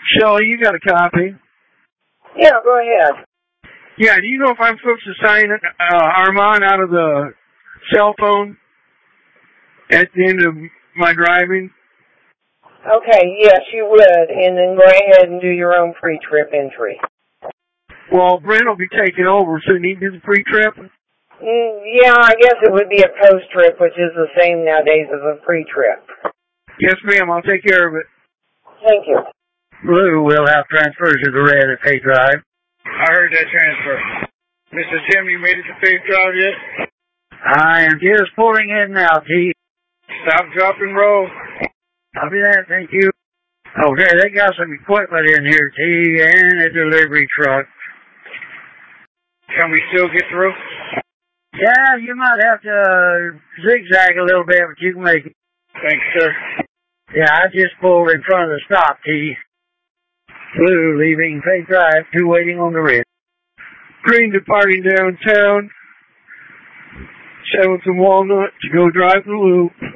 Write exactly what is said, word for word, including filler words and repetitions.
Shelley, you got a copy? Yeah, go ahead. Yeah, do you know if I'm supposed to sign uh, Armand out of the cell phone at the end of my driving? Okay, yes, you would, and then go ahead and do your own pre-trip entry. Well, Brent will be taking over, so you need to do the pre-trip? Mm, yeah, I guess it would be a post-trip, which is the same nowadays as a pre-trip. Yes, ma'am, I'll take care of it. Thank you. Blue will have transfers to the red at Pay Drive. I heard that transfer. Mister Jim, you made it to Pay Drive yet? I am just pulling in now, T. Stop, drop, and roll. I'll be there, thank you. Okay, they got some equipment in here, T, and a delivery truck. Can we still get through? Yeah, you might have to uh, zigzag a little bit, but you can make it. Thanks, sir. Yeah, I just pulled in front of the stop, T. Blue leaving Pay Drive, two waiting on the red. Green departing downtown. seventh and Walnut to go drive the loop.